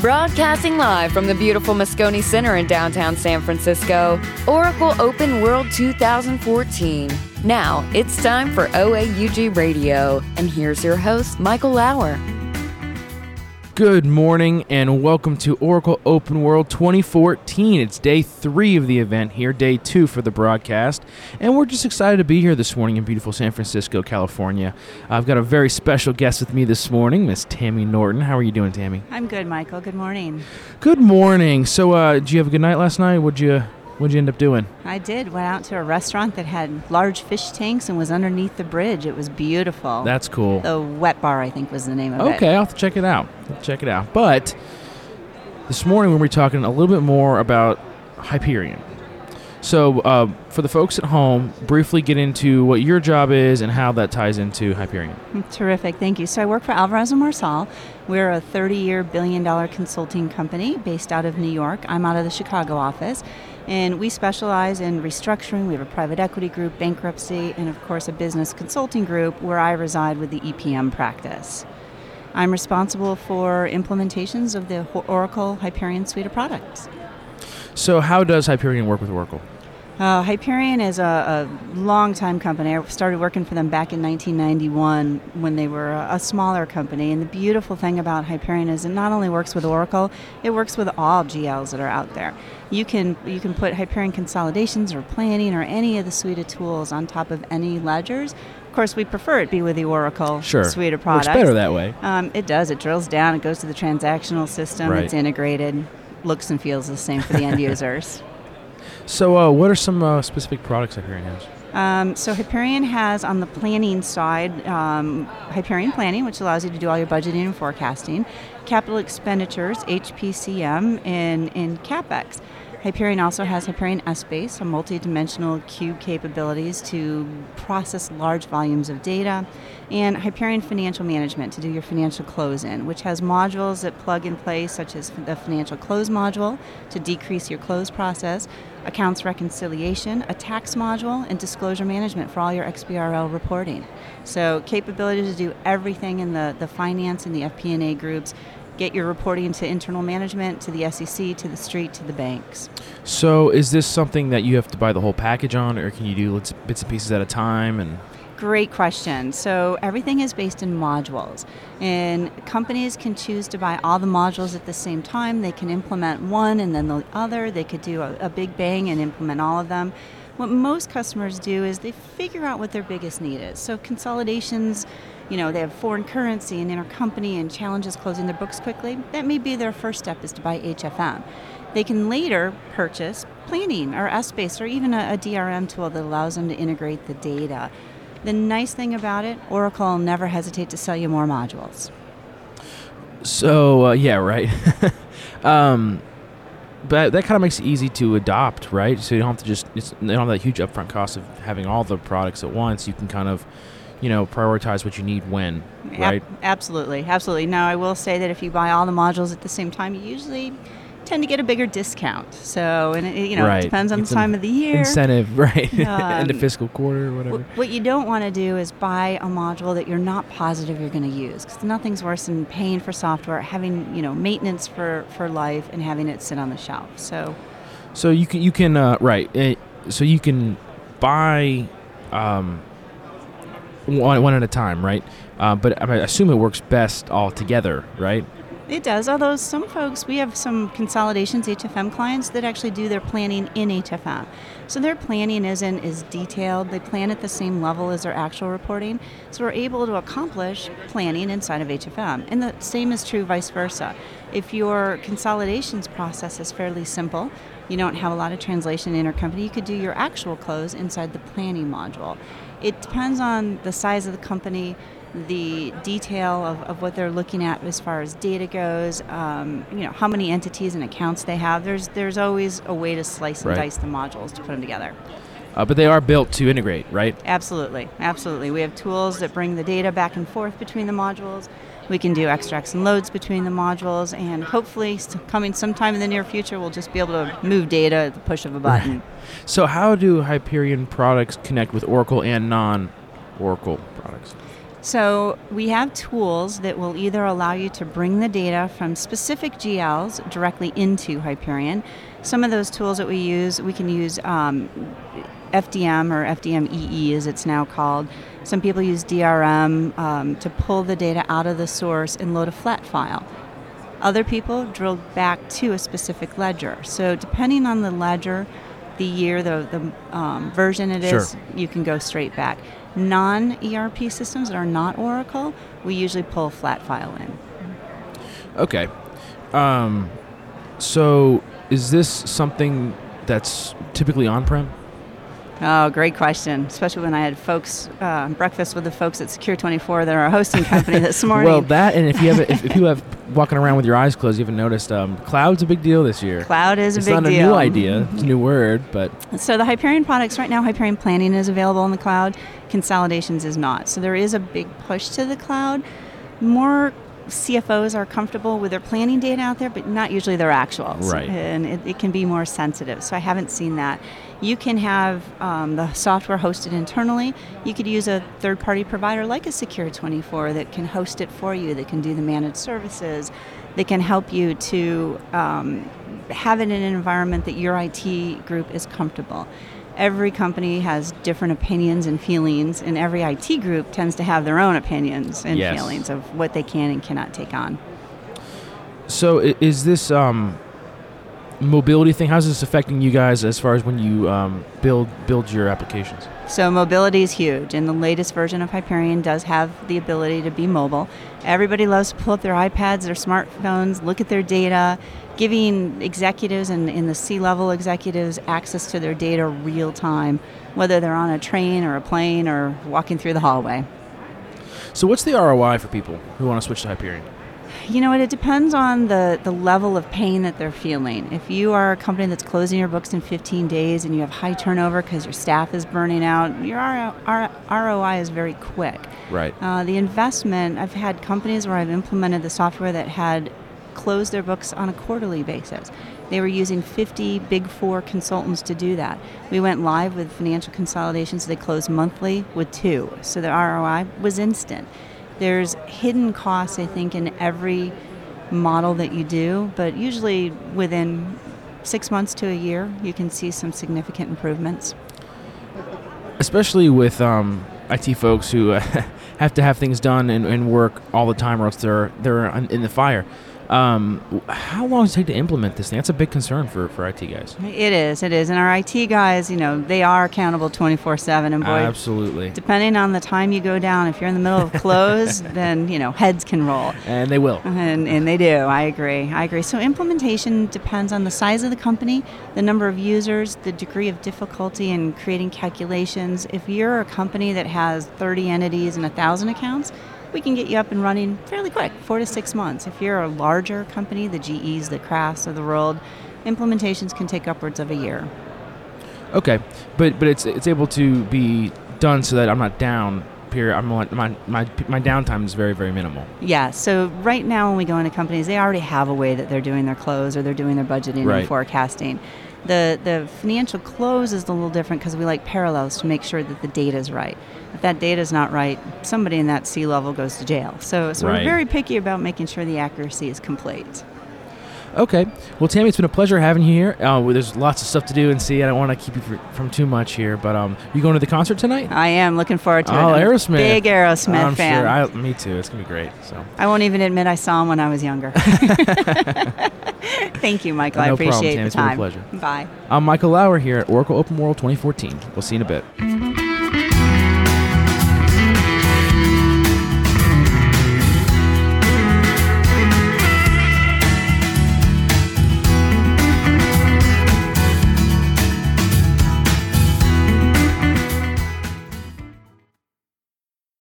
Broadcasting live from the beautiful Moscone Center in downtown San Francisco, Oracle Open World 2014. Now, it's time for OAUG Radio, and here's your host, Michael Lauer. Good morning and welcome to Oracle Open World 2014. It's day 3 of the event here, day 2 for the broadcast, and we're just excited to be here this morning in beautiful San Francisco, California. I've got a very special guest with me this morning, Miss Tammy Norton. How are you doing, Tammy? I'm good, Michael. Good morning. Good morning. So, did you have a good night last night? What'd you end up doing? I did. Went out to a restaurant that had large fish tanks and was underneath the bridge. It was beautiful. That's cool. The Wet Bar, I think, was the name of it. Okay, I'll have to check it out. But this morning we're talking a little bit more about Hyperion. So for the folks at home, briefly get into what your job is and how that ties into Hyperion. Terrific. Thank you. So I work for Alvarez & Marsal. We're a 30-year, billion-dollar consulting company based out of New York. I'm out of the Chicago office. And we specialize in restructuring. We have a private equity group, bankruptcy, and of course a business consulting group where I reside with the EPM practice. I'm responsible for implementations of the Oracle Hyperion suite of products. So how does Hyperion work with Oracle? Hyperion is a long-time company. I started working for them back in 1991 when they were a smaller company. And the beautiful thing about Hyperion is it not only works with Oracle, it works with all GLs that are out there. You can put Hyperion consolidations or planning or any of the suite of tools on top of any ledgers. Of course, we prefer it be with the Oracle suite of products. Works better that way. It does. It drills down. It goes to the transactional system. Right. It's integrated. Looks and feels the same for the end users. So what are some specific products Hyperion has? So Hyperion has on the planning side, Hyperion Planning, which allows you to do all your budgeting and forecasting, capital expenditures, HPCM, and CapEx. Hyperion also has Hyperion Essbase, a multi-dimensional cube capabilities to process large volumes of data, and Hyperion Financial Management to do your financial close-in, which has modules that plug in place, such as the financial close module to decrease your close process, accounts reconciliation, a tax module, and disclosure management for all your XBRL reporting. So capability to do everything in the finance and the FP&A groups. Get your reporting to internal management, to the SEC, to the street, to the banks. So is this something that you have to buy the whole package on, or can you do bits and pieces at a time? And Great question. So everything is based in modules, and companies can choose to buy all the modules at the same time. They can implement one and then the other. They could do a big bang and implement all of them. What most customers do is they figure out what their biggest need is. So consolidations, they have foreign currency and intercompany and challenges closing their books quickly. That may be their first step, is to buy HFM. They can later purchase planning or Essbase or even a DRM tool that allows them to integrate the data. The nice thing about it, Oracle will never hesitate to sell you more modules. So, yeah, right. But that kind of makes it easy to adopt, right? So you don't have to you don't have that huge upfront cost of having all the products at once. You can kind of, prioritize what you need when, right? Absolutely. Now, I will say that if you buy all the modules at the same time, you usually tend to get a bigger discount. So, and right. It depends on the time of the year. Incentive, right? End of fiscal quarter or whatever. What you don't want to do is buy a module that you're not positive you're going to use, because nothing's worse than paying for software, having maintenance for life, and having it sit on the shelf. So you can right. So you can buy one at a time, right? But I assume it works best all together, right? It does, although some folks, we have some consolidations, HFM clients, that actually do their planning in HFM. So their planning is detailed. They plan at the same level as their actual reporting. So we're able to accomplish planning inside of HFM. And the same is true vice versa. If your consolidations process is fairly simple, you don't have a lot of translation intercompany, you could do your actual close inside the planning module. It depends on the size of the company, the detail of what they're looking at as far as data goes, how many entities and accounts they have. There's always a way to slice and dice the modules to put them together. But they are built to integrate, right? Absolutely. We have tools that bring the data back and forth between the modules. We can do extracts and loads between the modules, and hopefully coming sometime in the near future, we'll just be able to move data at the push of a button. So how do Hyperion products connect with Oracle and non-Oracle products? So we have tools that will either allow you to bring the data from specific GLs directly into Hyperion. Some of those tools that we can use FDM or FDM-EE as it's now called. Some people use DRM to pull the data out of the source and load a flat file. Other people drill back to a specific ledger. So depending on the ledger, the year, the version it is, Sure. you can go straight back. Non-ERP systems that are not Oracle, we usually pull a flat file in. Okay. So is this something that's typically on-prem? Oh, great question. Especially when I had folks breakfast with the folks at Secure24 that are a hosting company this morning. Well, that, and if you have walking around with your eyes closed, you haven't noticed, cloud's a big deal this year. Cloud is a big deal. It's not a new idea. It's a new word, but... So the Hyperion products, right now, Hyperion Planning is available in the cloud. Consolidations is not. So there is a big push to the cloud. More CFOs are comfortable with their planning data out there, but not usually their actuals. Right. And it can be more sensitive. So I haven't seen that. You can have the software hosted internally. You could use a third-party provider like a Secure24 that can host it for you, that can do the managed services, that can help you to have it in an environment that your IT group is comfortable. Every company has different opinions and feelings, and every IT group tends to have their own opinions and Yes. feelings of what they can and cannot take on. So is this mobility thing, how's this affecting you guys as far as when you build your applications? So mobility is huge, and the latest version of Hyperion does have the ability to be mobile. Everybody loves to pull up their iPads, their smartphones, look at their data, giving executives and the C-level executives access to their data real time, whether they're on a train or a plane or walking through the hallway. So what's the ROI for people who want to switch to Hyperion? You know what, it depends on the level of pain that they're feeling. If you are a company that's closing your books in 15 days and you have high turnover because your staff is burning out, your ROI is very quick. Right. The investment, I've had companies where I've implemented the software that had closed their books on a quarterly basis. They were using 50 Big Four consultants to do that. We went live with financial consolidations. They closed monthly with 2. So the ROI was instant. There's hidden costs, I think, in every model that you do, but usually within 6 months to a year, you can see some significant improvements. Especially with IT folks who have to have things done and work all the time, or else they're in the fire. How long does it take to implement this thing? That's a big concern for IT guys. It is. And our IT guys, they are accountable 24/7. And boy, Absolutely. depending on the time you go down, if you're in the middle of close, then, heads can roll. And they will. And they do. I agree. So implementation depends on the size of the company, the number of users, the degree of difficulty in creating calculations. If you're a company that has 30 entities and 1,000 accounts, we can get you up and running fairly quick, 4 to 6 months. If you're a larger company, the GEs, the Crafts of the world, implementations can take upwards of a year. Okay, but it's able to be done so that I'm not down. Period. My downtime is very, very minimal. Yeah. So right now, when we go into companies, they already have a way that they're doing their close or they're doing their budgeting Right. and forecasting. The financial close is a little different because we like parallels to make sure that the data is right. If that data is not right, somebody in that C-level goes to jail. So Right. we're very picky about making sure the accuracy is complete. Okay. Well, Tammy, it's been a pleasure having you here. There's lots of stuff to do and see. I don't want to keep you from too much here, but you going to the concert tonight? I am looking forward to it. Oh, I'm a Aerosmith. big Aerosmith I'm fan. sure. Me too. It's going to be great. So I won't even admit I saw him when I was younger. Thank you, Michael. I No problem, appreciate Tam. the It's been a time. pleasure. Bye. I'm Michael Lauer here at Oracle Open World 2014. We'll see you in a bit.